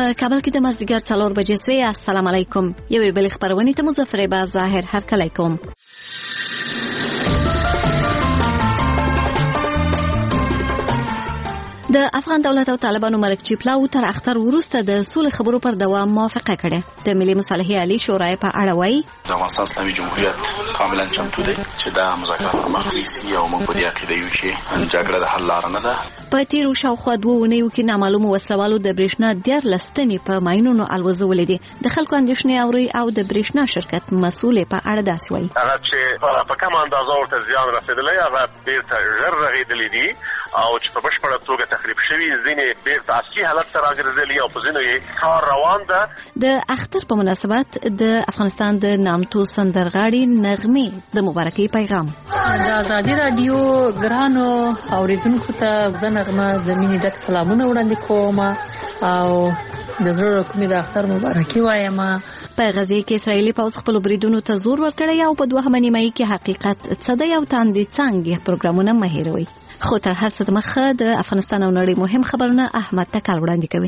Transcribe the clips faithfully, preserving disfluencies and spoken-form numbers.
په کابل کې د مازدیګر څلور بجې سوې. السلام علیکم. یوې بلې خبرونې ته مظفر با ظاهر هرکلی کوم. د افغان دولت او طالبانو مرکچی پلاو تر اختر وروسته د سولې خبرو پر دوام موافقه کړه. د ملي مصالحې عالی شورای په اړه وایي د افغانستان اسلامي جمهوریت کاملا چمتو دی چې دا مذاکرات پر مخ یوسي او موږ په دې عقیده یو چې جګړه د حل لاره نه ده. په تیرو شاوخوا دوه اونیو کې نامعلومو وسلوالو د برېښنا دیارلس تنې په ماینونو الوزولې دي. د خلکو اندېښنې اوري او د برېښنا شرکت مسؤل په اړه داسې وایي هغه چې په کومه اندازه ورته زیان رسېدلی هغه بیرته ژر رغېدلی دي او چې په بشپړه توګه تخریب شوي، ځینې بیرته اصلي حالت ته راګرځېدلي او په ځینو یې کار روان ده. د اختر په مناسبت د افغانستان د نامتو سندرغاړي نغمې د مبارکۍ پیغام. د ازادي رادیو ګرانو اوریدونکو ته زه نغمه د مینې ډک سلامونه وړاندې کوم او د زړه کومې د اختر مبارکي وایم. په غزه کې اسرایلی پوځ خپل بریدونو ته زور ورکړی او په دوهمه نیمایي کې حقیقت څه دی او تاندې څنګه پروګرامونه مه هېروئ. خو تر هر څه مخه د افغانستان او نړۍ مهم خبرونه احمد تکل وړاندې کوي.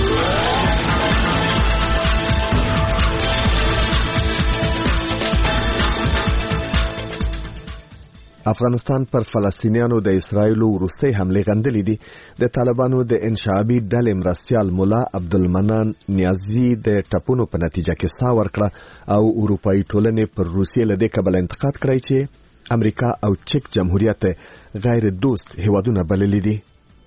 افغانستان پر فلسطینیانو د اسرایلو وروستۍ حملې غندلې دي. د طالبانو د انشعابي ډلې مرستیال مولا عبدالمنان نیازي د ټپونو په نتیجه کې ساه ورکړه او اروپایي ټولنې پر روسیې له دې کبله انتقاد کړی چې امریکا او چک جمهوریت غیر دوست هیوادونه بللي دي.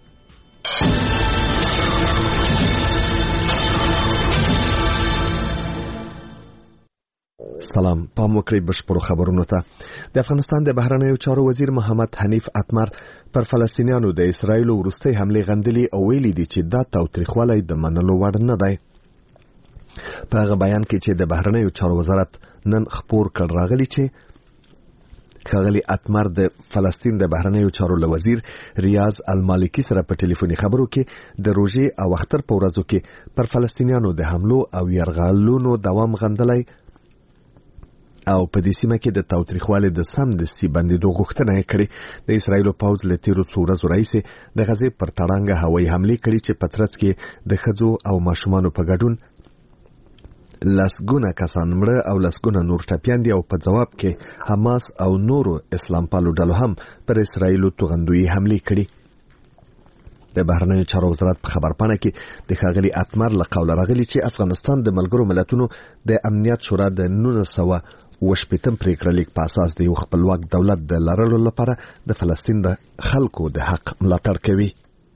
سلام، پام وکړئ بشپړو خبرونو ته. د افغانستان د بهرنیو چارو وزیر محمد حنیف اتمر پر فلسطینیانو د اسرایلو وروستۍ حملې غندلي او ویلي دي چې دا تاوتریخوالی د منلو وړ نه دی. په هغه بیان کې چې د بهرنیو چارو وزارت نن خپور کړ راغلی چې ښاغلي اتمر د فلسطین د بهرنیو چارو له وزیر ریاض المالکی سره په ټلیفوني خبرو کې د روژې او اختر په ورځو کې پر فلسطینیانو د حملو او یرغلونو دوام غندلی او په دې سیمه کې د تاوتریخوالي د سمدستي بندیدو غوښتنه یې کړې. د اسرایلو پوځ له تیرو څو ورځو راهیسې د غزې پر تړانګه هوایي حملې کړي چې په ترڅ کې د ښځو او ماشومانو په ګډون لسګونه کسان مړه او لسګونه نور ټپیان دي او په ځواب کې حماس او نورو اسلام پالو ډلو هم پر اسرایلو توغندویي حملې کړي. د بهرنیو چارو وزارت په خبرپاڼه کې د ښاغلي اتمر له قوله راغلي چې افغانستان د ملګرو ملتونو د امنیت شورا د نولس سوه اوه شپېتم پریکړه لیک په اساس د یو خپلواک دولت د لرلو لپاره د فلسطین د خلکو د حق ملاتړ کوي.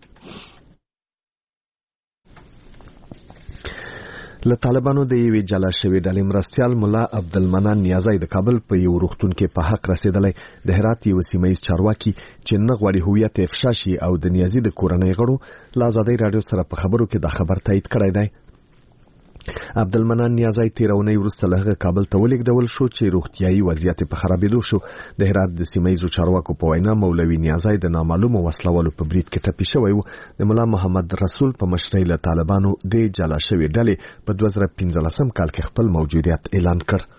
له طالبانو د یوې جلا شوې ډلې مرستیال مولا عبدالمنان نیازی د کابل په یو روغتون کې په حق رسېدلی. د هرات یو سیمهیز چارواکي چې نه غواړي هویت افشا شي او د نیازي د کورنۍ غړو له ازادۍ راډیو سره په خبرو کې دا خبر تایید کړی دی. عبدالمنان نیازی تیر اونۍ وروسته له هغه کابل ته ولېږدول شو چې روغتیایي وضعیت په خرابېدو شو. د هرات د سیمهیزو چارواکو په وینا مولوي نیازی د نامعلومو وسلوالو په برید کې ټپي شوی و. د ملا محمد رسول په مشرۍ له طالبانو د جلا شوې ډلې په دوه زره پنځلسم کال کې خپل موجودیت اعلان کړ.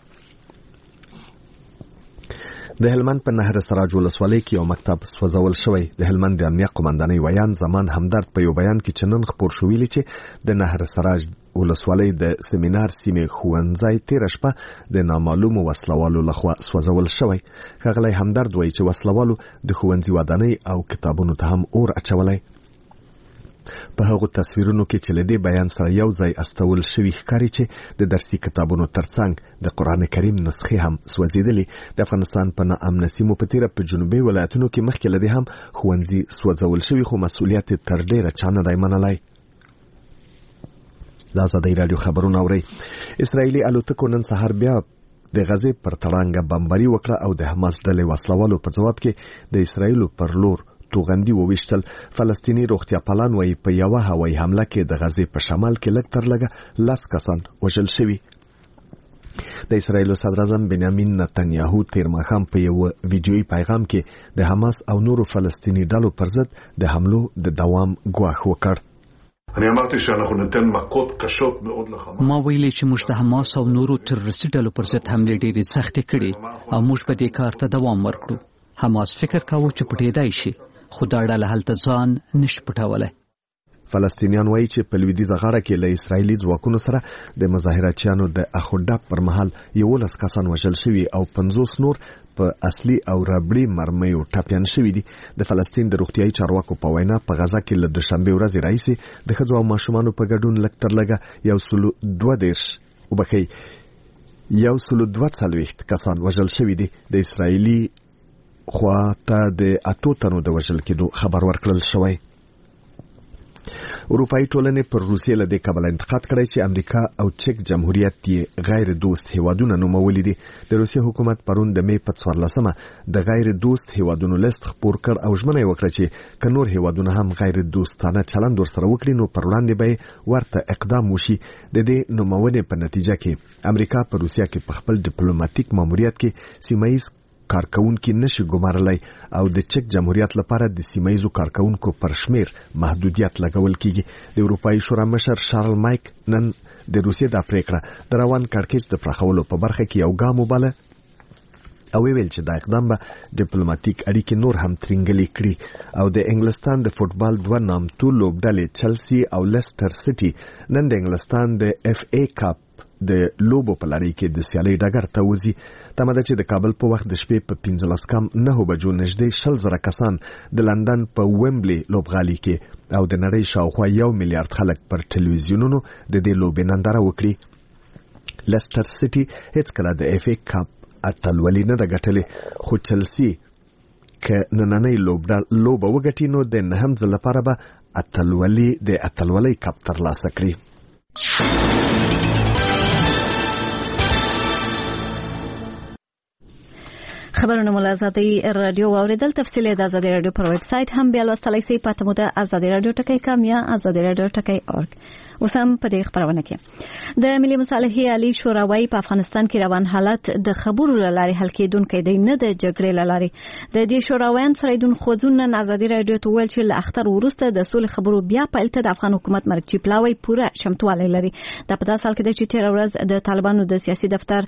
د هلمند په نهر سراج ولسوالۍ کې یو مکتب سوځول شوی. د هلمند د امنیه قومندانۍ ویان زمان همدرد په یو بیان کې چې نن خپور شو ویلي چې د نهر سراج ولسوالۍ د سیمینار سیمې ښوونځی تېره شپه د نامعلومو وسلوالو لخوا سوځول شوی. ښاغلی همدرد وایي چې وسلوالو د ښوونځي ودانۍ او کتابونو ته هم اور اچولی. په هغو تصویرونو کې چې له دې بیان سره یو ځای استول شوي ښکاري چې د درسي کتابونو ترڅنګ د قرآن کریم نسخې هم سوځېدلې. د افغانستان په ناامنه سیمو په تیره په جنوبي ولایتونو کې مخکې له دې هم ښوونځي سوځول شوي خو مسؤلیت تر ډېره چا نه دی منلی. د ازادۍ راډیو خبرونه اورئ. اسرایلي الوتکو نن سهار بیا د غزې پر تړانګه بمباري وکړه او د حماس ډلې وسلوالو په ځواب کې د اسرایلو پر لور توغندي وویشتل. فلسطیني روغتیا پالان وایي په یوه هوایي حمله کې د غزې په شمال کې لږ تر لږه لس کسان وژل شوي. د اسرایلو صدر اعظم بنیامین نتنیاهو تیر ماښام په یو ویډیویي پیغام کې د حماس او نورو فلسطیني ډلو پر ضد د حملو د دوام ګواښ وکړ. ما ویلي چې موږ د حماس او نورو تروریستي ډلو پر ضد حملې ډېرې سختې کړې او موږ په دې کار ته دوام ورکړو. حماس فکر کاوه چې پټېدای شي خو دا ډله هلته ځان نشي پټولی. فلسطینیان وایي چې په لویدیځه غاړه کې له اسرایلي ځواکونو سره د مظاهراتچیانو د اخوډاپ پر مهال یولس کسان وژل شوي او پنځوس نور په اصلي او ربړي مرمیو ټاپیان شوي دي. د فلسطین د روغتیايي چارواکو په وینا په غزا کې له دوشنبه ورځې راهیسې د ښځو او ماشومانو په ګډون لږ تر لږه یو سلو دوه دېرش وبخښئ یو سلو دوه څلوېښت کسان وژل شوي دي. د اسرایلي خوا ته د اتو تنو د وژل کېدو خبر ورکړل شوی. اروپایي ټولنې پر روسیې له دې کبله انتقاد کړی چې امریکا او چک جمهوریت یې غیر دوست هیوادونه نومولي دي. د روسیې حکومت پرون د مې په څوارلسمه د غیر دوست هیوادونو لیست خپور کړ او ژمنه یې وکړه چې که نور هیوادونه هم غیر دوستانه چلند ورسره وکړي نو پر وړاندې به ورته اقدام وشي. د دې نومونې په نتیجه کې امریکا په روسیه کې په خپل ډیپلوماټیک ماموریت کې سیمایي کارکونکو نشي ګمارلای او د چک جمهوریت لپاره د سیمایي کارکونکو پر شمیر محدودیت لګول کیږي. د اروپایي شورا مشر شارل مایک نن د روسیې د پریکړه د روان کړکېچ د پراخولو په برخه کې یو ګام وباله او ویل چې دا اقدام به ډیپلوماټیک اړیکې نور هم ترنګلې کړي. او د انګلستان د فوتبال دوه نامتو لوبډلې چلسی او لیسټر سټي نن د انګلستان د اف ای کپ د لوبو په لړۍ کې د سیالۍ ډګر ته وځي. تمه ده چې د کابل په وخت د شپې په پنځلس کم نهو بجو نږدې شل زره کسان د لندن په ویمبلي لوبغالي کې او د نړۍ شاوخوا یو میلیارډ خلک پر ټلویزیونونو د دې لوبې ننداره وکړي. لیسټر سټي هیڅکله د اف ای کپ اتلولي نه ده ګټلې، خو چلسی که نننۍ لوبه وګټي نو د نهم ځل لپاره به اتلولي د اتلولۍ کپ ترلاسه کړي. خبرونه مو له آزادۍ رادیو واوریدل. تفصیل د آزادۍ رادیو پر ویب سټ هم بیا لوستلای شئ. پته مو د آزادۍ رادیو ټکی کام یا آزادۍ رادیو ټکی اورګ. اوس هم په دې خبرونه کې د ملي مصالحې عالی شورا وايي په افغانستان کې روان حالت د خبرو لارې حل کېدونکې دی، نه د جګړې لارې. د دې شوراویان فریدون خوځون نن آزادۍ رادیو ته ویل چې له اختر وروسته د سولې خبرو بیا پیل ته د افغان حکومت مرکزي پلاوی پوره شمتوالی لري. دا په داسې حال کې چې تیر ورځ د طالبانو د سیاسي دفتر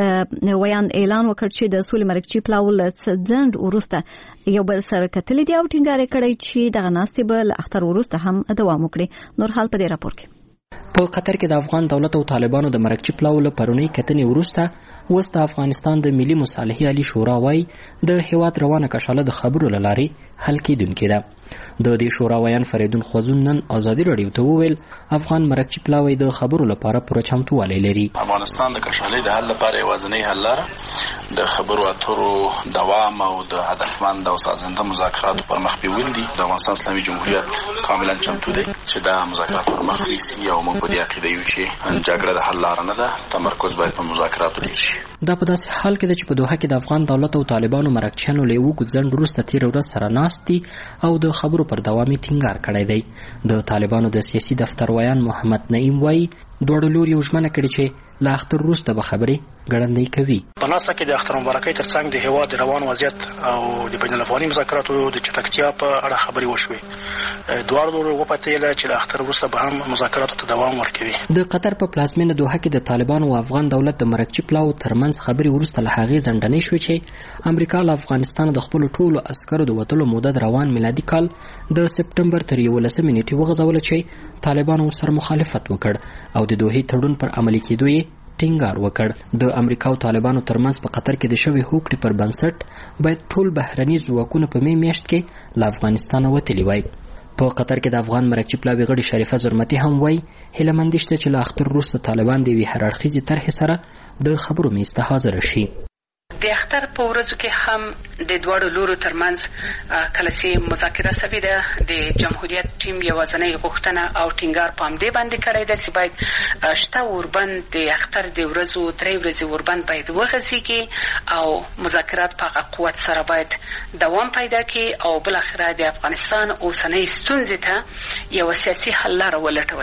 ویان اعلان وکړ چې د سولې مرکزي پلاو له ځند وروسته یو بل سره کتلې دی او ټینګار کړی چې دغه ناستې به له اختر وروسته هم دوام وکړي. نور حال په دې راپور کې په قطر کې د افغان دولت او طالبانو د مرکزي پلاو له پرونی کتنې وروسته اوس د افغانستان د ملي مصالحې عالی شورا وايي د هیواد روانه کشاله د خبرو لارې حل کېدونکې ده. د دې شورا ویان فریدون خوځون نن آزادي رادیو ته وویل افغان مرکزي پلاوی د خبرو لپاره پوره چمتووالی لري. افغانستان د کشالۍ د حل لپاره یوازینی حل لاره د خبرو اترو دوام او د هدفمند او سازنده مذاکراتو پر مخ بیول دي. د افغانستان اسلامي جمهوریت کاملا چمتو دی چې دا مذاکرات پر مخ یوسي او موږ په دې عقیده یو چې جګړه د حل لاره نه ده، تمرکز باید په مذاکراتو وشي. دا په داسې حال کې ده چې په دوحه کې د افغان دولت او طالبانو مرکچیانو له یو ځند وروسته تیر ورځ سره ناست دي او د خبرو پر دوامي ټینګار کړی دی. د طالبانو د سیاسي دفتر ویان محمد نعیم وایي دواړو لوري یو ژمنه کړې چې له اختر وروسته به خبرې ګړندۍ کوي. په ناسته کې د اختر مبارکۍ ترڅنګ د هیواد د روان وضعیت او د بین الافغاني مذاکراتو د چټکتیا په اړه خبرې وشوې. دواړو لورو وپتېله چې له اختر وروسته به هم مذاکراتو ته دوام ورکوي. د قطر په پلازمینه دوحه کې د طالبانو او افغان دولت د مرکزي پلاو ترمنځ خبرې وروسته له هغې ځنډنۍ شوې چې امریکا له افغانستان د خپلو ټولو عسکرو د وتلو موده د روان میلادي کال د سپټمبر تر یولسمې نیټې وغځوله چې طالبانو ورسره مخالفت وکړ او د دوحې تړون پر عملي کېدو یې ټینګار وکړ. د امریکا او طالبانو ترمنځ په قطر کې د شوې هوکړې پر بنسټ باید ټول بهرني ځواکونه په مې میاشت کې له افغانستانه وتلي وای. په قطر کې د افغان مرکزي پلاوي غړي شریفه زرمتي هم وای هیله مند شته چې له اختر وروسته طالبان د یوې هرړخیزې طرحې سره د خبرو میز ته حاضر شي. د اختر په ورځو کې هم د دواړو لورو ترمنځ کله چې مذاکره شوې ده د جمهوریت ټیم یوازینۍ غوښتنه او ټینګار په همدې باندې کړی ده چې باید شته اوربند د اختر د ورځو درې ورځې اوربند باید وغځېږي او مذاکرات په هغه قوت سره باید دوام پیدا کړي او بالاخره د افغانستان اوسنۍ ستونزې ته یو سیاسي حل لاره ولټول شي.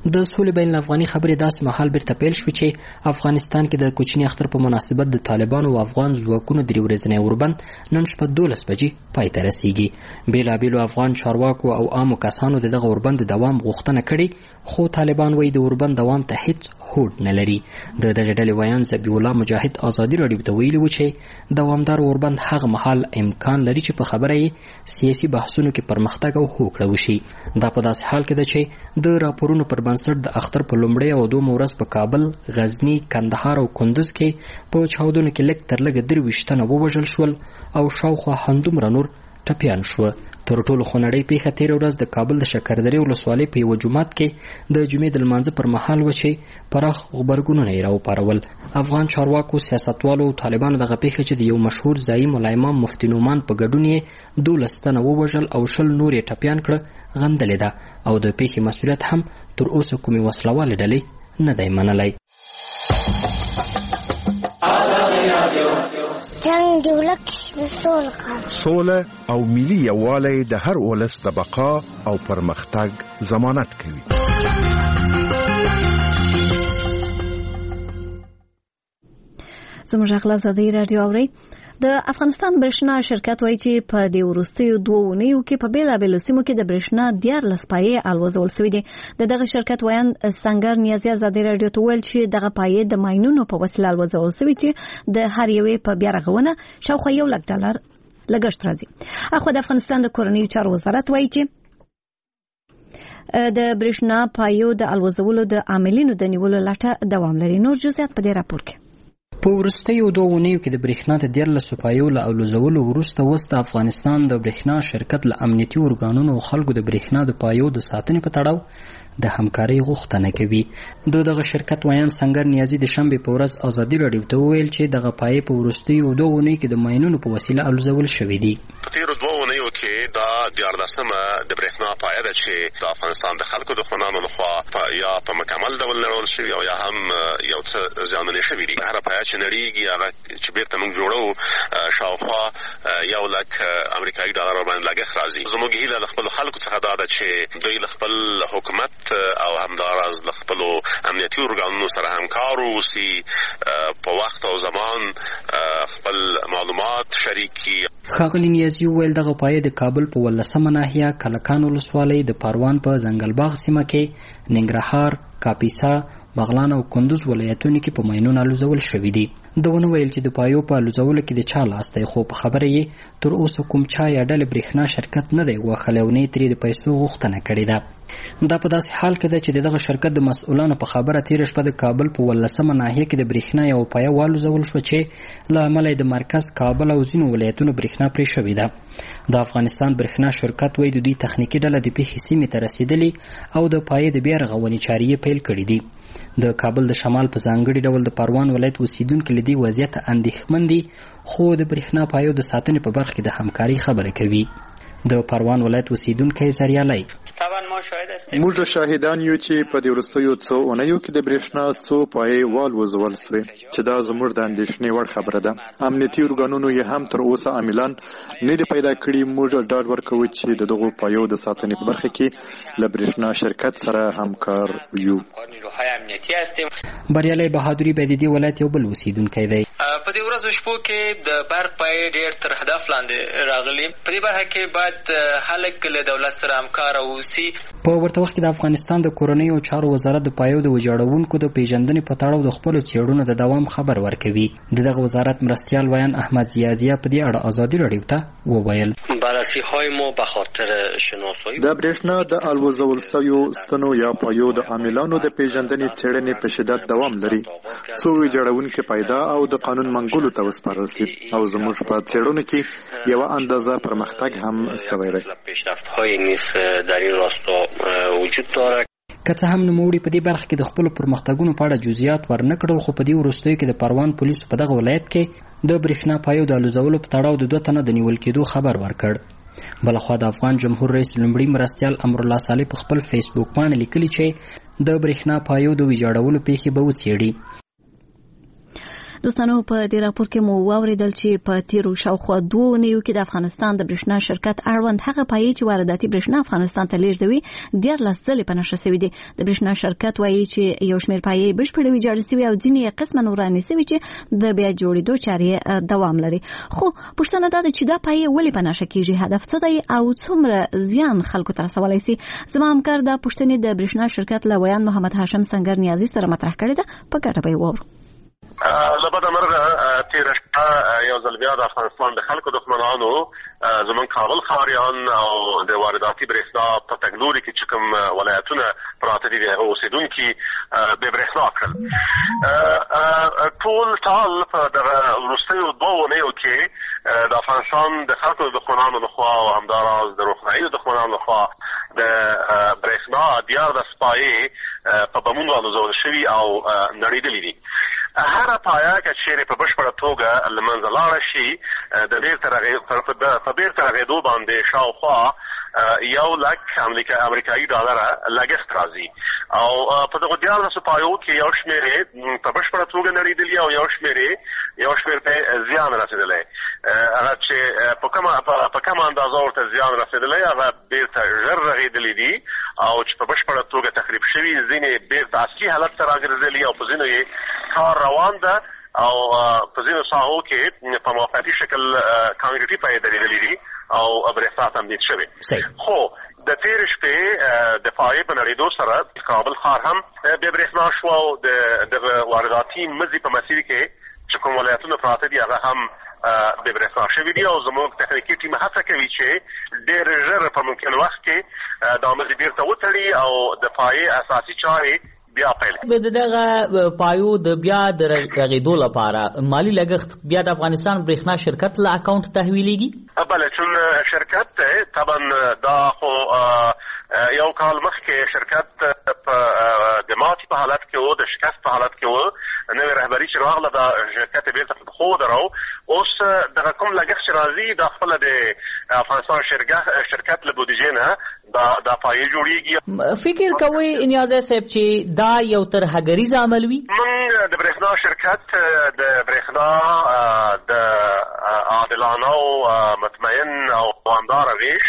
د سولې بین الافغاني خبرې داسې مهال بیرته پیل شو چې افغانستان کې د کوچني اختر په مناسبت د طالبانو او افغان ځواکونو درې ورځنی اوربند نن شپه دولس بجې پای ته رسیږي. بیلابیلو افغان چارواکو او عامو کسانو د دغه اوربند دوام غوښتنه کړې، خو طالبان وایي د اوربند دوام ته هیڅ هوډ نه لري. د دغه ډلې ویان ذبیح الله مجاهد ازادي راډیو ته ویلي و چې دوامدار اوربند هغه مهال امکان لري چې په خبره یې سیاسي بحثونو کې پرمختګ او هوکړه وشي. دا په داسې حال کې ده چې د راپورونو پر بنسټ د اختر په لومړۍ او دوم ورځ په کابل، غزنی، کندهار او کندوز کې په چاودنو کې لږ تر لږه درویشت تنه ووژل شول او شاوخوا همدومره نور ټپیان شوه. تر ټولو خونړۍ پیښه تېره ورځ د کابل د شکردرې ولسوالۍ په یوه جومات کې د جمعې د لمانځه پر مهال و چې پراخ غبرګونونه یې راوپارول. افغان چارواکو، سیاستوالو او طالبانو دغه پیښه چې د یو مشهور ځایي ملا امام مفتي نعمان په ګډون یې دولس تنه ووژل او شل نور یې ټپیان کړه غندلې ده او د پیښې مسؤلیت هم تر اوسه کومې وسلوالې ډلې نه دی منلی. جنگ دی ولک سول خان سوله او ملي یووالی د هر ولس د بقا او پرمختګ ضمانت کوي. زموږ غلا زده رادیو اوري. د افغانستان برښنا شرکت وایي چې په دې وروستیو دوه اونیو کې په بیلابیلو سیمو کې د برښنا دیارلس پایې الوزول شوې دي. د دغه شرکت ویان سنگر نیازي ازادي رادیو ته ویل چې دغه پایې د ماینونو په وسیله الوزول شوې چې د هر یوې په بیا رغونه شاوخوا یو لک ډالر لګښت راځي. اخو د افغانستان د کورنیو چارو وزارت وایي چې د برښنا پایو د الوزولو د عاملینو د نیولو لټه دوام لري. نور جزئیات په دې راپور کې. په وروستیو دوه اونیو کې د برېښنا د دیارلسو پایو له الوزولو وروسته اوس د افغانستان د برېښنا شرکت له امنیتي ارګانونو او خلکو د برېښنا د پایو د ساتنې په تړاو د همکارۍ غوښتنه کوي. د دغه شرکت ویان سنگر نیازي د شنبې په ورځ ازادي راډیو ته وویل چې دغه پایې په وروستیو دوه اونیو کې د ماینونو په وسیله الوزول شوې دي. په تېرو دوه اونیو کې دا دیارلسمه د برېښنا پایه ده چې د افغانستان د خلکو د خونانو لخوا یا په مکمل ډول لرول شوي او یا هم یو څه زیانمنې شوي دي. هره پایه چې نړیږي هغه چې بیرته موږ جوړو شاوخوا یو لک امریکایي ډالر باندې لګښت راځي. زموږ هیله د خپلو خلکو څخه دا ده چې دوی له خپل حکومت او همداراز له خپلو امنیتي ارګانونو سره همکار واوسي، په وخت او زمان خپل معلومات شریک کړي. ښاغلي نیازي وویل دغه پایې د کابل په ولسمه ناحیه کلکان ولسوالۍ د پروان په ځنګلباغ سیمه کې، ننګرهار، کاپیسا، بغلان او کندوز ولایتونو کې په ماینونو الوزول شوي دي. ده ونه ویل چې د پایو په الوزولو کې د چا لاس دی، خو په خبره یې تر اوسه کوم چا یا ډلې برېښنا شرکت نه دی غوښلی او نه یې ترې د پیسو غوښتنه کړې ده. دا په داسې حال کې ده چې د دغه شرکت د مسؤلانو په خبره تېره شپه د کابل په ولسمه ناحیه کې د برېښنا یو پایه والوزول شوه چې له امله یې د مرکز کابل او ځینو ولایتونو برېښنا پرې شوې ده. د افغانستان برېښنا شرکت وایي د دوی تخنیکي ډله د پیښې سیمې ته رسېدلې او د پایې د بیا رغونې چارې یې پیل کړي دي. د کابل د شمال په ځانګړي ډول د پروان ولایت اوسیدونکي له دې وضعیته اندېښمن دي، خو د برېښنا پایو د ساتنې په برخه کې د همکارۍ خبره کوي. د پروان ولایت اوسیدونکی زریالی موږ شاهدان یو چې په دې وروستیو څو اونیو کې د برېښنا څو پایې والوزول شوې چې دا زموږ د اندېښنې وړ خبره ده. امنیتي ارګانونو یې هم تر اوسه عاملان نه دي پیدا کړي. موږ ډاډ ورکوو چې د دغو پایو د ساتنې په برخه کې له برېښنا شرکت سره همکار یو. بریالی بهادري به د دې ولایت یو بل اوسیدونکی دی. په دې ورځو شپو کې د برق پایې ډېر تر هدف لاندې راغلي. په دې برخه کې باید خلک له دولت سره همکار اوسي. په ورته وخت کې د افغانستان د کورنیو چارو وزارت د پایو د ویجاړونکو د پیژندنې په تړاو د خپلو څېړنو د دوام خبر ورکوي. د دغه وزارت مرستیال ویان احمد زیازیه په دې اړه ازادي راډیو ته وویل بررسی‌های ما به خاطر شناسایی د برېښنا د الوزول شویو ستنو یا پایو د عاملانو د پیژندنې څېړنې په شدت دوام لري. څو ویجاړونکي پیدا او د قانون منګولو ته وسپارل شي او زموږ په څېړنو کې یوه اندازه پرمختګ هم شوی دی. پیشرفت‌های نیز در این راستا وجود داره. که څه هم نوموړي په دې برخه کې د خپلو پرمختګونو په اړه جزئیات ورنه کړل، خو په دې وروستیو کې د پروان پولیسو په دغه ولایت کې د برېښنا پایو د الوزولو په تړاو د دوه تنه د نیول کېدو خبر ورکړ. بلخوا د افغان جمهور رئیس لومړي مرستیال امرالله صالح په خپل فیسبوک باندې لیکلي چې د برېښنا پایو د ویجاړولو پیښې به وڅېړي. دوستانو په دې راپور کې مو واوریدل چې په تیرو شاوخوا دوه نیو کې د افغانستان د برېښنا شرکت اړوند هغه پایې چې وارداتي برېښنا افغانستان ته لیږدوي دیارلس ځلې په نښه شوي دي. د برېښنا شرکت وایي چې یو شمېر پایې بشپړې ویجاړې شوي او ځینې قسمه نورانې شوي چې د بیا جوړېدو چارې دوام لري. خو پوښتنه دا ده چې دا پایې ولې په نښه کېږي، هدف څه دی او څومره زیان خلکو ته رسولی سي؟ زما همکار دا پوښتنې د برېښنا شرکت له ویان محمد هاشم سنگر نیازي سره مطرح کړې ده، په ګټه به یې واورو. لبدا مرغه تیر شپه یو ځل بیا د افغانستان د خلکو دښمنانو زمون کابل ښاریان او د وارداتي برېښنا په تګلوري کې چې کوم ولایتونه پراته دي هغه اوسېدونکي بې برېښنا کړل. ټول ټال په دغه وروستیو دوه اونیو کې د افغانستان د خلکو دښمنانو لخوا او همداراز د روغتیایي دښمنانو لخوا د برېښنا دیارلس پایې په بمونو الوزول شوي او نړېدلي دي. هر پایه که چیرې په بشپړه توګه له منځه لاړه شي د په بیرته رغېدو باندې شاوخوا یو لک امریکایي ډالره لګښت راځي او په دغه دیارلسو پایو کې یو شمېر یې په بشپړه توګه نړېدلي او یو شمېر یې یو شمېر ته زیان رسېدلی. هغه چې په کومه په کومه اندازه ورته زیان رسېدلی هغه بیرته ژر رغېدلي دي او چې په بشپړه توګه تخریب شوي، ځینې بیرته اصلي حالت ته راګرځېدلي او په ځینو یې کار روان ده او په ځینو ساحو کې په موقعتي شکل کانکریټي پایې درېدلي دي او برېښنا تمدید شوې. خو د تېرې شپې د پایې په نړېدو سره کابل ښار هم بې برېښنا شو او د دغه وارداتي مزي په مسیر کې چې کوم ولایتونه پراته دي هغه هم بې برېښنا شوي دي او زموږ تخنیکي ټیم هڅه کوي چې ډېر ژر په ممکن وخت کې دا مزي بېرته وتړي او د پایې اساسي چارې بیا پیل کړي. د دغه پایو د بیا د رغېدو لپاره مالی لګښت بیا د افغانستان برېښنا شرکت له اکاونټ تحویلېږي؟ بله، چون شرکت طبعا دا خو یو کال مخکې شرکت په د ماتې په حالت کې و، د شکست په حالت کې و. نوې رهبري چې راغله دا شرکت بیرته په پښو ودرو. اوس دغه کوم لګښت چې راځي دا خپله د افغانستان شرکت له بودیجې نه دا دا پایې جوړېږي. فکر کوئ نیازی صاحب چې دا یو ترهګریز عمل وي؟ موږ د برېښنا شرکت د برېښنا د عادلانه او مطمئن او دوامداره ویش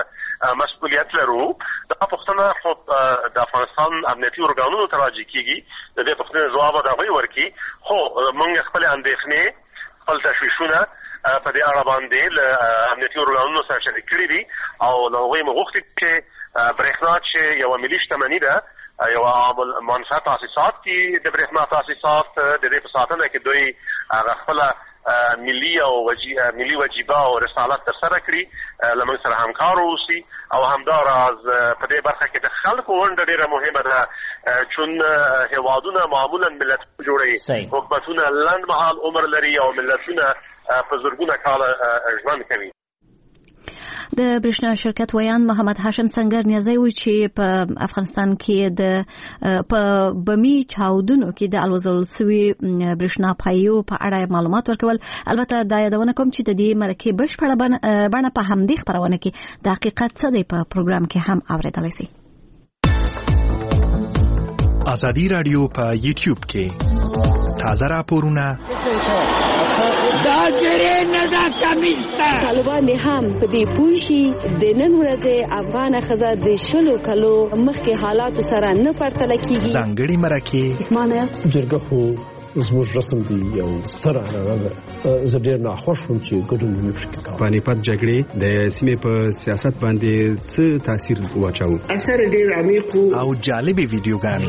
مسؤلیت لرو. دا پوښتنه خو د افغانستان امنیتي ارګانونو ته راجع کېږي، د دې پوښتنې ځواب به هغوی ورکړي. خو موږ خپلې اندېښنې خپل تشویشونه په دې اړه باندې له امنیتي ارګانونو سره شریک کړي دي او له هغوی مو غوښتي چې برېښنا چې یوه ملي شتمني ده، یوه عامل منفعه تاسیسات دي د برېښنا تاسیسات، د دې په ساتنه کې دوی هغه خپله ملي او ملي وجیبه او رسالت ترسره کړي، له موږ سره همکار واوسي او همداراز په دې برخه کې د خلکو ونډه ډېره مهمه ده. چون هېوادونه معمولا ملتونه جوړوي، حکومتونه لنډمهال عمر لري او ملتونه په زرګونه کاله ژوند کوي. د برېښنا شرکت ویان محمد هاشم سنگر نیازی وی چې په افغانستان کې د په بمی چاودنو کې د الوزول سوي برېښنا پایو په اړه معلومات ورکول. البته دا یادونه کوم چې د دې مرکه بشپړه بڼه په همدې خبرونه کې د حقیقت څه دی په پروګرام کې هم اوریدلای شي. ازادي رادیو په یوټیوب کې تازه راپورونه دا زری نه دا کمیسته طالبان هم په دې پوښي د نن ورځې افغان خزه د شلو کلو مخکې حالات سره نه پرتله کیږي. ځانګړي مرکه معنی جرګه خو زموږ رسم دی یو ستر هغه زه ډېر ناخوښ وم چې ګډون نه پکې کاوه. پانیپت جګړې د سیمې په سیاست باندې څه تاثیر واچاو؟ اثر ډېر عمیق او جالبې ویډیوګانې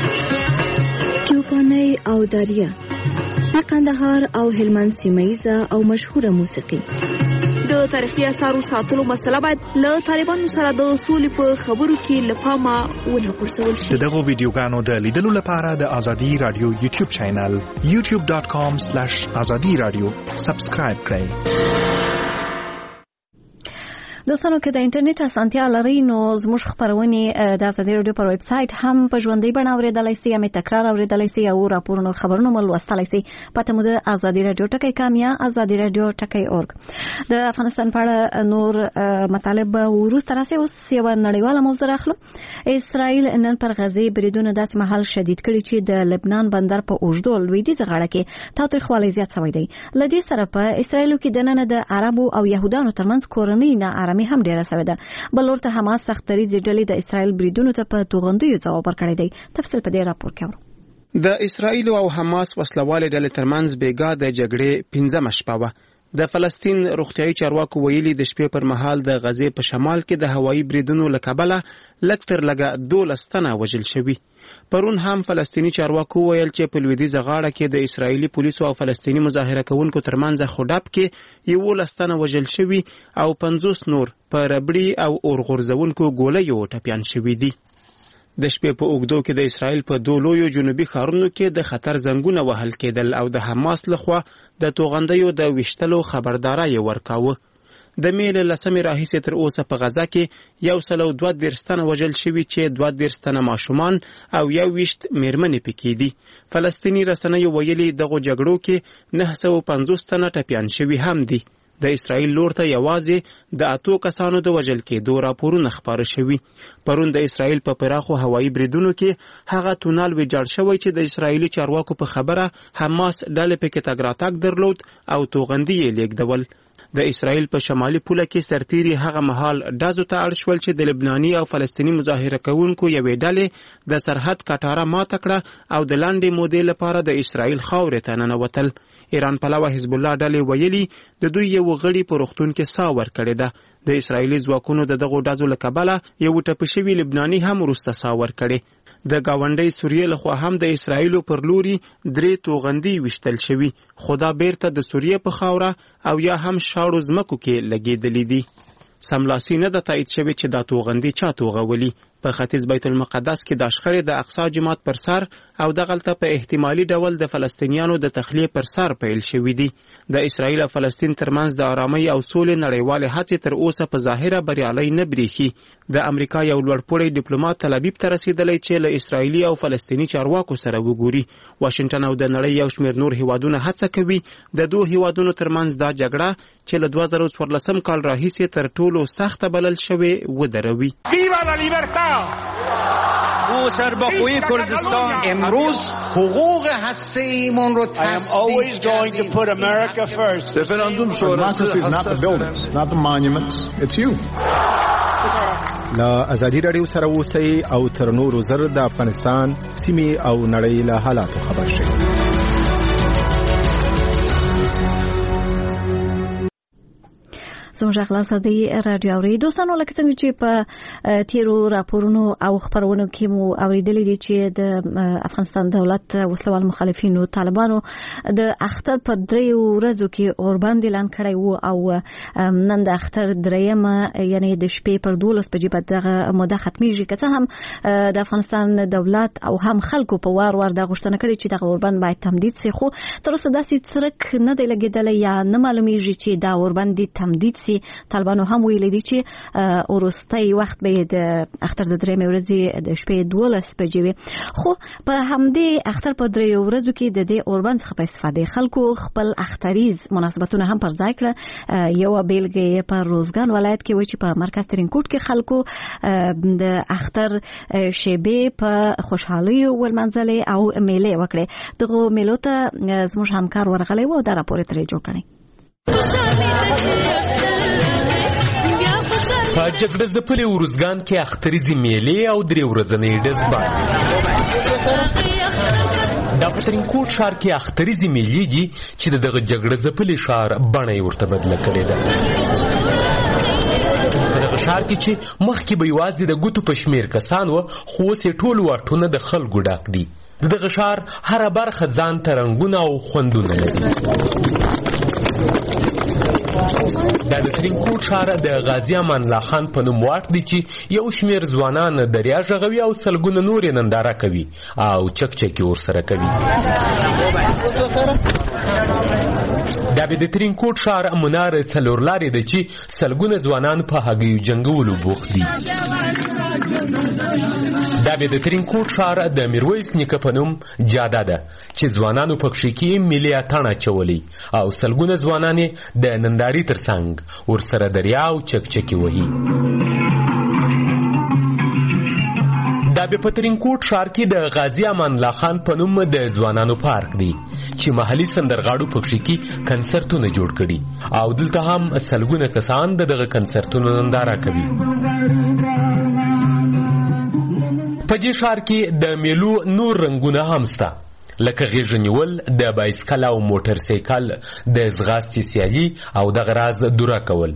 چوپاني او داریا قندهار او هلمند سیمایزه او مشهوره موسیقي. د تاریخي اثارو ساتلو مسله باید له طالبانو سره د سولې په خبرو کې لپاره ونه غورځول شي. دغه ویډیوګانو د لیدلو لپاره د ازادي رادیو یوټیوب چینل یوټیوب ډاټ کام سلیش ازادي رادیو سبسکرایب کړئ. دوستانو که د انټرنیټ اسانتیا لري نو زموږ خبرونه د ازادي رادیو پر ویب سټ هم په ژوندۍ بڼه اوریدلای شئ یا تکرار اوریدلای شئ او راپورونو خبرونو مل وستلای شئ. پته مو د ازادي رادیو ټکی کام یا ازادي رادیو ټکی اورګ. د افغانستان په اړه نور مطالب وروسته راځي. اوس یو نړیواله موضوع راخلو. اسرائیل نن پر غزه بریدونه داسې محل شدید کړي چې د لبنان بندر په اوږدو لویدیځ غاړه کې تاوتریخوالی زیات شوی دی. لدې سره په اسرائیل کې د نن د عربو او يهودانو ترمنځ کورنۍ نه مې هم ډیره سوي ده. بل ورته حماس سختري ځړلې د اسرائیل بریدونو ته په توغندیو ځواب ورکړی دی. تفصیل په دې راپور کې اورو. د اسرائیل او حماس وسلواله ډلې ترمنځ بیګا د جګړې پنځمه شپه وه. د فلسطین روغتیايي چارواکو ویلي د شپې پر مهال د غزې په شمال کې د هوایي بریدونو له کبله لږ تر لږه دولس تنه وژل شوي. پرون هم فلسطینی چارواکو ویل چې په لویدیځه غاړه کې د اسرایلی پولیسو او فلسطینی مظاهره کوونکو ترمنځ خډاب کې یولس تنه وژل شوي او پنځوس نور په ربړي او اورغورځونکو ګولیو ټپیان شوي دي. د شپې په اوږدو کې د اسرائیل په دوه لویو جنوبي ښارونو کې د خطر زنګونه وهل کېدل او د حماس لخوا د توغندیو د ویشتلو خبرداری ورکاوه. د میل لسمې راهیسې تر اوسه په غزه کې یو سل او دوه دېرش تنه وژل شوي چې دوه دېرش تنه ماشومان او یو ویشت میرمنې پکې دي. فلسطیني رسنیو ویلي دغو جګړو کې نهه سوه پنځوس تنه ټپیان شوي هم دي. د اسرائیل لور ته یوازې د اتو کسانو د وژل کېدو راپورونه خپاره شوي. پرون د اسرائیل په پراخو هوایي بریدونو کې هغه تونل ویجاړ شوی چې د اسرائیلي چارواکو په خبره حماس ډلې پکې تګ راتګ درلود او توغندي یې لیږدول. د اسرائیل په شمالي پوله کې سرتیري هغه مهال ډازو ته اړ شول چې د لبناني او فلسطینی مظاهره کوونکو یوې ډلې د سرحد کټاره ماته کړه او د لاندې مودې لپاره د اسرائیل خاورې ته ننوتل. ایران پلوه حزب الله ډلې ویلي د دوی یو غړي په روغتون کې ساه ورکړې ده. د اسرائیلي ځواکونو د دغو ډزو له کبله یو ټپي شوي لبناني هم وروسته ساه ورکړې. د گاونډۍ سوریې لخوا هم د اسرائیلو پر لوري درې توغندي وشتل شوي، خو دا بیرته د سوریې په خاوره او یا هم شاړو ځمکو کې لګېدلې دي. سملاسي نه ده تایید شوې چې دا توغندي چا توغولي. په ختیځ بیت المقدس کې د شخړې د اقصی جماعت پر سر او دغلته په احتمالي ډول د فلسطینیانو د تخلیه پر سر پیل شوې دي. د اسرائیل او فلسطین ترمنځ د آرامۍ او سولې نړیوالې هڅې تر اوسه په ظاهره بریالۍ نه بریښي. د امریکا یو لوړپوړی ډیپلوماټ تل ابیب ته رسیدلی چې له اسرائیلي او فلسطیني چارواکو سره وګوري. واشنګټن او د نړۍ یو شمېر نور هیوادونه هڅه کوي د دوه هیوادونو ترمنځ دا جګړه چې له دوه زره څوارلسم کال راهیسې تر ټولو سخته بلل شوې ودروي. او سربخوی کردستان امروز حقوق هسته ایمان رو تصدیق کردیم. Referendum democracy is not the buildings, it's not the monuments, it's you. لا ازادي رادیو سره اوسئ او تر نورو زر د افغانستان سیمې او نړۍ له حالاتو خبر شئ. زموږ اخلاصدي رادیو اوري دوستانو، لکه څنګه چې په تیرو راپورونو او خبرونو کې مو اوریدلې دي چې د افغانستان دولت وسلوال مخالفینو طالبانو د اختر په دریو ورځو کې اوربند اعلان کړی وو او نن د اختر دریمه یعنی د شپې پر دولس بجې په دغه موده ختمیږي. که څه هم د افغانستان دولت او هم خلکو په وار وار د غوښتنه کړې چې دغه اوربند باید تمدید شي، خو تر اوسه داسې څرک نه دی لګېدلی یا نه معلومیږي چې دا اوربند دې تمدید طالبانو هم ویلي دي چې وروستی وخت به د اختر د درېیمې ورځې د شپې دولس بجې وي. خو په همدې اختر په دریو ورځو کې د دې اوربند څخه په استفادې خلکو خپل اختریز مناسبتونه هم پر ځای کړه. یوه بیلګه یې په روزګان ولایت کې وایي چې په مرکز ترینکوټ کې خلکو د اختر شیبې په خوشحالیو ولمانځلې او میلې وکړې. دغو میلو ته زموږ همکار ورغلی و او دا راپور یې ترې جوړ کړی. په جګړه ځپلي ارزګان کې اختریزي میلې او درې ورځنۍ ډزبان. دا په ترینکوټ ښار کې اختریزي میلې دي چې دغه جګړه ځپلي ښار بڼه یې ورته بدله کړې ده. په دغه ښار کې چې مخکې به یوازې د ګوتو په شمېر کسان وه، خو اوس یې ټول واټونه د خلکو ډک دي. د دغه ښار هره برخه ځان ته رنګونه او خوندونه لري. دا د ترینکوټ ښار د غازي امان الله خان په نوم واټ دی چې یو شمېر ځوانان دریا غږوي او سلګونه نور یې ننداره کوي او چک چکې ورسره کوي. دا به د ترینکوټ ښار منار څلور لارې ده چې سلګونه ځوانان په هګیو جنګولو بوخت دي. دا به د ترینکوټ ښار د میرویس نیکه په نوم جاده ده چې ځوانانو پکښې کې ملي اتڼ اچولی او سلګونه ځوانان یې د نندارې تر څنګ ورسره دریاو چکچکې وهي. دا به په ترینکوټ ښار کې د غازي امان الله خان په نوم د ځوانانو پارک دی چې محلي سندرغاړو پکښې کې کنسرتونه جوړ کړي او دلته هم سلګونه کسان د دغه کنسرتونو ننداره کوي. په دې ښار کې د میلو نور رنګونه هم شته لکه غیږ نیول، د بایسکل او موټر سایکل، د ځغاستې سیالي او دغه راز دوره کول.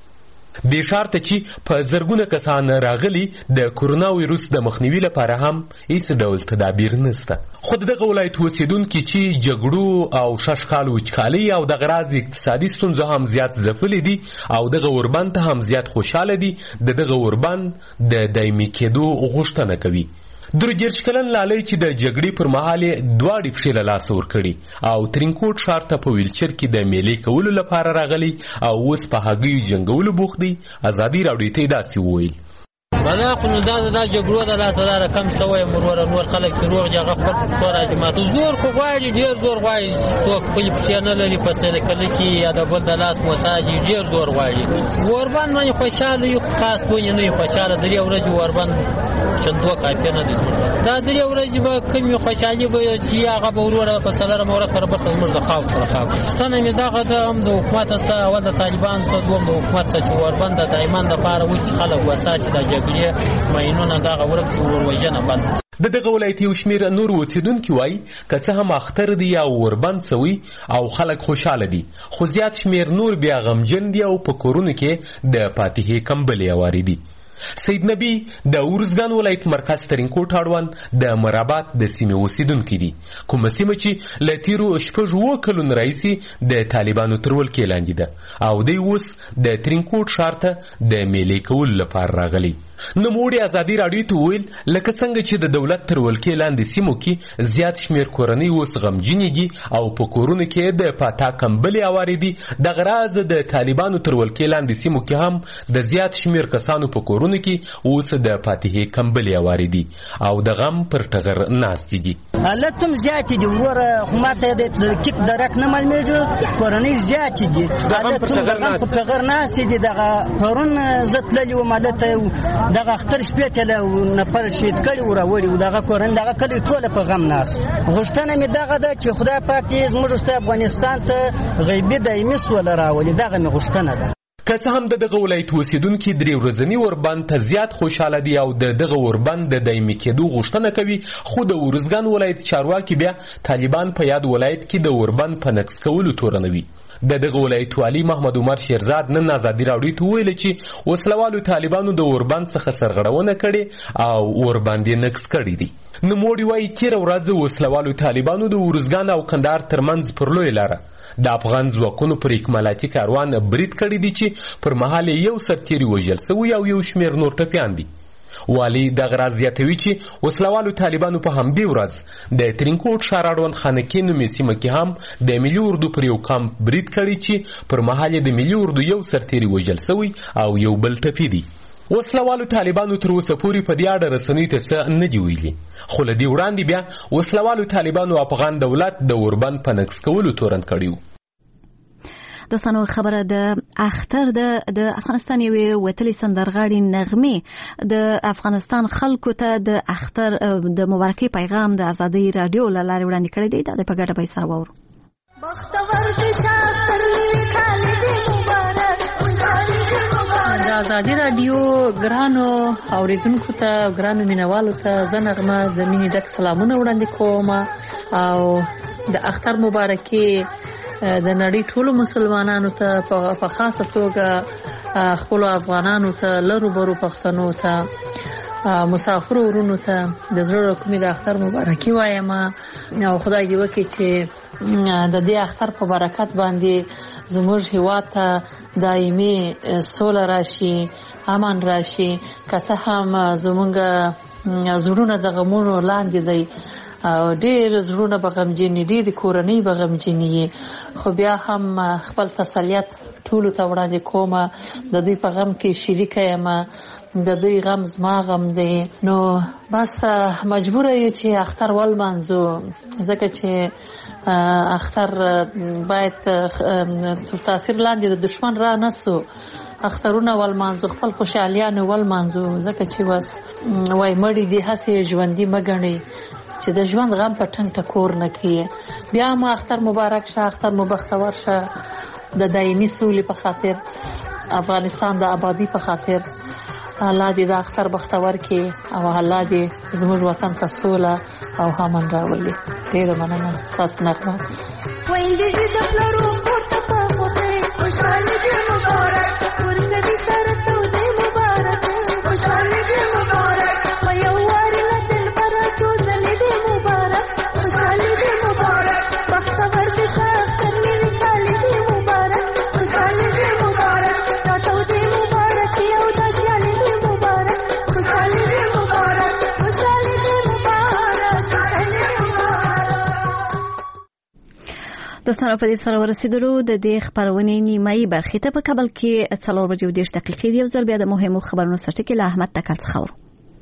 دې ښار ته چې په زرګونه کسان راغلي د کورونا ویروس د مخنیوي لپاره هم هیڅ ډول تدابیر نشته. خو دغه ولایت اوسیدونکي چې جګړو او شش کال وچکالۍ او دغه راز اقتصادي ستونزو هم زیات ځپلي دي او دغه اوربند ته هم زیات خوشحاله دي د دغه اوربند د دایمي کېدو غوښتنه کوي. درې دېرش کلن لالی چې د جګړې پر مهال یې دواړې پښې له لاسه ورکړي او ترینکوټ ښار ته په ویلچر کې د میلې کولو لپاره راغلی او اوس په هګیو جنګولو بوخت دی. ازادي راډیو ته یې داسې وویل: بلا خو نو دا د جګړو د لاسه لاره کم سوی مروره نور خلک چې روغ دي هغه خپل څو راجماتو زور خو غواړي، ډېر زور غواړي. څوک خپلې پښې نه لري په سایکل کې یا د بل د لاس محتاج ډېر زور غواړي. اوربند باندې خوشحاله یو، خاص بونې نه یو خوشحاله. درې ورځې اوربند چندو کافي نه دي. دا درې ورځې به کومې خوشحالي به چې هغه به وروره په څلورمه ورځ سره بېرته زموږ د خاورو سره خاورو. پوښتنه مې دغه ده، هم د حکومت څخه، اول د طالبانو څخه، دوم د حکومت څخه چې اوربند د دایمان دپاره وي چې خلک وساتي د جګړې ماینونه دغه ورک شي، وروژنه بند. د دغه ولایت یو شمېر نور اوسیدونکي وایي که څه هم اختر دی یا اوربند سوی او خلک خوشحاله دي، خو زیات شمېر نور بیا غمجن دي او په کورونو کې د فاتحې کمبلې هوارې دي. سید نبی د ارزګان ولایت مرکز ترینکوټ اړوند د مرابات د سیمې اوسیدونکي دي، کومه سیمه چې له تیرو شپږ اووه کلونو راهیسې د طالبانو تر ولکې لاندې ده او دی اوس د ترینکوټ ښار ته د میلې کولو لپاره راغلی. نوموړي ازادي راډیو ته وویل لکه څنګه چې د دولت تر ولکې لاندې سیمو کې زیات شمېر کورنۍ اوس غمجنې دي او په کورونو کې د فاتا کمبلې هوارې دي، دغه راز د طالبانو تر ولکې لاندې سیمو کې هم د زیات شمېر کسانو په کورونو کې اوس د فاتحې کمبلې هوارې دي او د غم پر ټغر ناستې دي. حالت هم زیاتې دي وروره، خو ماته د کیک درک نه معلومېږي. کورنۍ زیاتې دي، حالت هم د غم په ټغر ناستې دي. دغه پرون زه تللې وم هلته دغه اختر شپې ته له نفر شهید کړي و راوړي و، دغه کورنۍ دغه کلي ټوله په غم ناست. غوښتنه مې دغه ده چې خدای پاک دې زموږ وروسته افغانستان ته غیبي دایمي سوله راولي، دغه مې غوښتنه ده. که څه هم د دغه ولایت اوسیدونکي درې ورځني اوربند ته زیات خوشحاله دي او د دغه اوربند د دایمي کېدو غوښتنه کوي، خو د ارزګان ولایت چارواکي بیا طالبان په یاد ولایت کې د اوربند په نقض کولو تورنوي. د دغه ولایت والي محمد عمر شیرزاد نن ازادي راډیو ته وویل چې وسلوالو طالبانو د اوربند څخه سرغړونه کړې او اوربند یې نقض کړی دی. نوموړي وایي تېره ورځ وسلوالو طالبانو د ارزګان او کندهار ترمنځ پر لویه لاره د افغان ځواکونو پر اکمالاتي کاروان برید کړی دی چې پر مهال یو سرتیری وژل سوی او یو شمېر نور ټپیان دي. والی دغه راز زیاتوي چې وسلوالو طالبانو په همدې ورځ د ترینکوټ ښار اړوند خانکې نومې سیمه کې هم د ملي اردو پر یو کمپ برید کړی چې پر مهال یې د ملي اردو یو سرتیری وژل سوی او یو بل ټپي دی. وسلوالو طالبانو تر اوسه پورې په دې اړه رسنیو ته څه نه دي ویلي، خو له دې وړاندې بیا وسلوالو طالبانو افغان دولت د اوربند په نقض کولو تورن کړی و. دوستانو خبره د اختر د افغانستان یوې وتلې سندرغاړې نغمې د افغانستان خلکو ته د اختر د مبارکۍ پیغام د ازادي رادیو له لارې وړاندې کړی دی. دا د په ګډه به یې سره واورو. د ازادي رادیو ګرانو اوریدونکو ته، ګرانو مینوالو ته زه نغمه د مینې ډک سلامونه وړاندې کوم او د اختر مبارکي د نړۍ ټولو مسلمانانو ته، په خاصه توګه خپلو افغانانو ته، لرو برو پښتنو ته، مسافرو ورونو ته د زړه کومې د اختر مبارکي وایم او خدای دې وکړي چې د دې اختر په برکت باندې زموږ هیواد ته دایمي سوله راشي، امن راشي. که څه هم زموږ زړونه د غمونو لاندې دی او ډېر زړونه به غمجن ډېر کورنۍ به غمجن خو بیا هم خپل تسلیت ټولو ته وړاندې کوم د دوی په غم کې شریکه یم د دوی غم زما غم دی نو بس مجبور یو چې اختر ولمانځو ځکه چې اختر باید تر تاثیر لاندې د دشمن را نسو اخترونه ولمانځو خپل خوشحالیانو ولمانځو ځکه چې بس وای مړی دی هسې ژوندي مه ګڼئ چې د ژوند غم په ټنګ ټکور نه کړي بیا مو اختر مبارک شه اختر مو بختور شه د دایمي سولې په خاطر افغانستان د آبادی په خاطر الله دې د اختر بختور کړي او الله دې زموږ وطن ته سوله او امن راولي. ډېره مننه ستاسو نغمه. ویلې دې د پلرو کور ته په خوښۍ خوشحالي دې مبارک ورکوي سره تو دې مبارک خوشحالي دې مبارک په یو وارې له دلبره څو ځلې دې مبارک خوشحالي دې مبارک بختور دې شه اختر نوي کالي دې مبارک خوشحالي دې مبارک دا تو دې مبارک یو دا سیالي دې مبارک خوشحالي دې مبارک خوشحالي دې مبارک خوشحالي دې مبارک. دوستانو په دې سره ورسېدلو د دې خبرونې نیمایي برخې ته په کابل کې څلور بجې او دېرش دقیقې دی. یو ځل بیا د مهمو خبرونو سره ټکي له احمد تکل څخه ورو.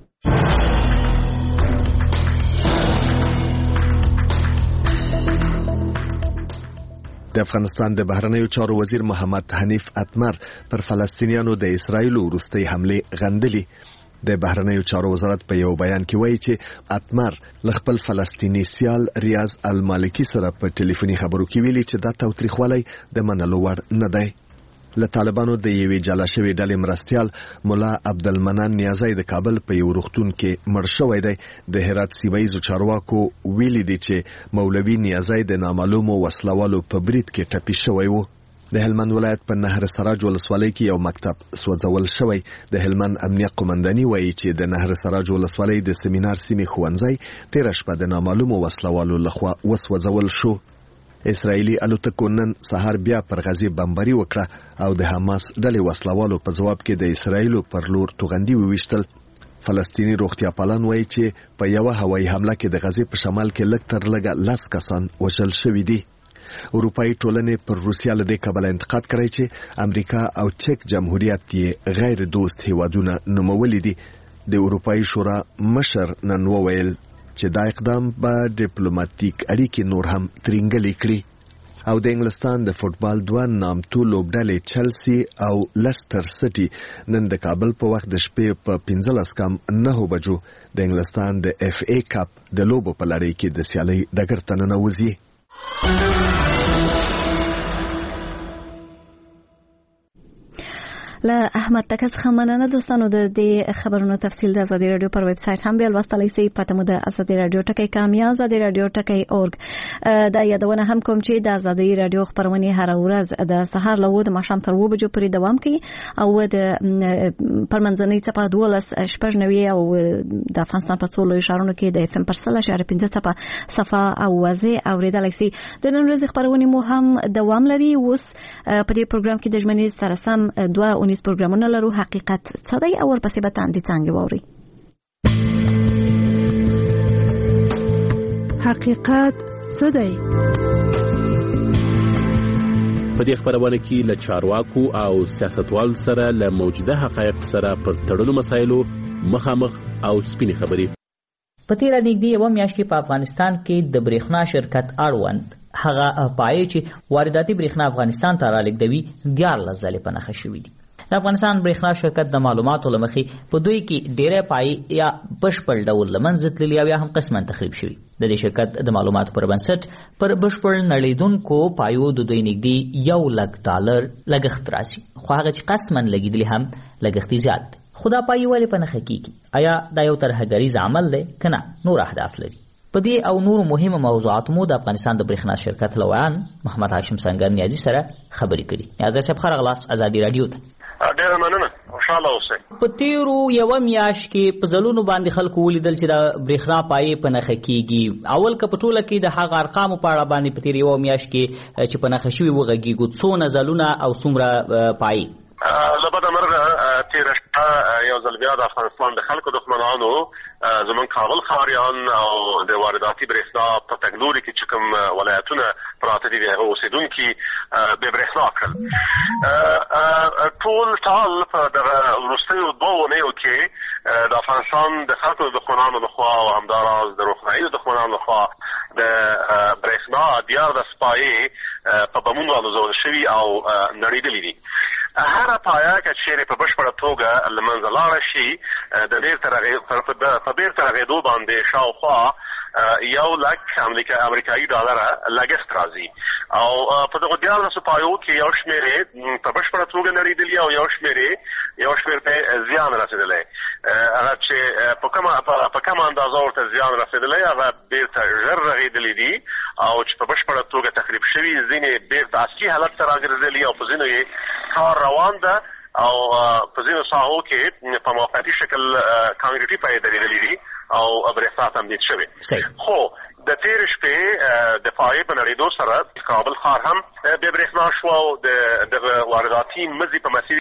د افغانستان د بهرنیو چارو وزیر محمد حنیف اتمر پر فلسطینیانو د اسرایل وروستۍ حمله غندلې. د بهرنیو چارو وزارت په یو بیان کې وایي چې اتمر ل خپل فلسطینی سیال ریاض المالکی سره په ټلیفوني خبرو کې ویلي چې دا تاوتریخوالی د منلو وړ نه دی. له طالبانو د یوې جلا شوې ډلې مرستیال مولا عبدالمنان نیازی د کابل په یو روغتون کې مړ شوی دی. د هرات سیمه ییزو چارواکو ویلي دي چې مولوي نیازی د نامعلومو وسلوالو په برید کې ټپي شوی و. د هلمند ولایت په نهر سراج ولسوالۍ کې یو مکتب سوځول شوی. د هلمند امنیه قومنداني وایي چې د نهر سراج ولسوالۍ د سیمینار سیمې ښوونځی تېره شپه د نامعلومو وسلوالو لخوا وسوځول شو. اسرایلی الوتکو نن سهار بیا پر غزې بمباري وکړه او د حماس ډلې وسلوالو په جواب کې د اسرایلو پر لور توغندي وویشتل. فلسطینی روغتیا پالان وایي چې په یو هوایي حمله کې د غزې په شمال کې لږ تر لږه لس کسان وژل شوي دي. اروپایي ټولنې پر روسیا له دې کبله انتقاد کړی چې امریکا او چک جمهوریت یې غیر دوست هیوادونه نومولي دي. د اروپایي شورا مشر نن وویل چې دا اقدام به ډیپلوماټیک اړیکې نور هم ترینګلې کړي. او د انګلستان د فوټبال دوه نامتو لوبډلې چلسی او لستر سټي نن د کابل په وخت د شپې په پنځلس کم نهو بجو د انګلستان د اف ای کپ د لوبو په لړۍ کې د سیالۍ ډګر ته ننوځي. له احمد تکل څخه مننه. دوستانو د دې خبرونو تفصیل د ازادي رادیو پر ویب سټ هم بیا لوستلی شئ. پته مو د ازادي رادیو ټکی کام یا ازادي رادیو ټکی اورګ. دا یادونه هم کوم چې د ازادي رادیو خبرونه هر ورځ د سهار له وو د ماښام تر اوه بجو پورې دوام کوي او د پرمنځنۍ څپه دولس شپږ نوي او د افغانستان په څو لویو ښارونو کې د اف ام پر سل اشاریه پنځه څپه صفا او واضح اوریدلی شئ. د نن ورځې خبرونه مو هم دوام لري. اوس په دې پروګرام کې د ژمنې سره سم دوه پروګرامونه لرو. حقیقت څه دی او ورپسې به تاندې څانګې واورئ. حقیقت څه دی؟ په دې خبرونه کې له چارواکو او سیاستوالو سره له موجوده حقایق سره پر تړلو مسایلو مخامخ او سپینې خبرې. په تیره نږدې یوه میاشت کې په افغانستان کې د برېښنا شرکت اړوند هغه پایې چې وارداتي برېښنا افغانستان ته رالیږدوي دیارلس ځلې په نښه شوي دي. د افغانستان برېښنا شرکت د معلوماتو له مخې په دوی کې ډېری پایې یا بشپړ ډول له منځه تللي او یا هم قسماً تخریب شوي. د دې شرکت د معلوماتو پر بنسټ پر بشپړ نړېدونکو پایو د دوی نږدې یو لک ډالر لګښت راسي، خو هغه چې قسماً لګېدلي هم لګښت یې زیات دی. خو دا پایې ولې په نښه کېږي؟ آیا دا یو ترهګریز عمل دی که نه نور اهداف لري؟ په دې او نورو مهمو موضوعاتو مو د افغانستان د برېښنا شرکت له ویان محمد هاشم سنگر نیازي سره خبرې کړي. نیازي صاحب ښه راغلاست ازادي راډیو ته. ډېره مننه، خوشحاله اوسئ. په تیرو یوه میاشت کې په ځلونو باندې خلکو ولیدل چې د برېښنا پایې په نښه کېږي. اول که په ټوله کې د هغه ارقامو په اړه باندې په تیر یوه میاشت کې چې په نښه شوي وغږېږو، څونه ځلونه او څومره پایې؟ له بده مرغه تېره شپه یو ځل بیا د افغانستان د خلکو دښمنانو زمونږ کابل ښاریان او د وارداتي برېښنا په تګلوري کې چې کوم ولایتونه پراته دي د هغه اوسېدونکي بې برېښنا کړل. ټول ټال په دغه وروستیو دوو اونیو کې د افغانستان د خلکو د دښمنانو لخوا او همداراز د روښنایي د دښمنانو لخوا د برېښنا دیارلس پایې په بمونو الوزول شوي او نړېدلي دي. هره پایه که چیرې په بشپړه توګه له منځه لاړه شي د په بیرته رغېدو باندې شاوخوا یو لک امریکایي ډالره لګښت راځي او په دغو دیارلسو پایو کې یو شمېر یې په بشپړه توګه نړېدلي او یو شمېر یې یو شمېر ته زیان رسېدلی. هغه چې په کومه په کومه اندازه ورته زیان رسېدلی هغه بیرته ژر رغېدلي دي او چې په بشپړه توګه تخریب شوي، ځینې بیرته اصلي حالت ته راګرځېدلي او په ځینو یې کار روان ده او په ځینو ساحو کې په موقعتي شکل کانکریټي پایې درېدلي دي او برېښنا تمدید شوې. خو د تېرې شپې د پایې په نړېدو سره کابل ښار هم بې برېښنا شو او د دغه وارداتي مزي په مسیر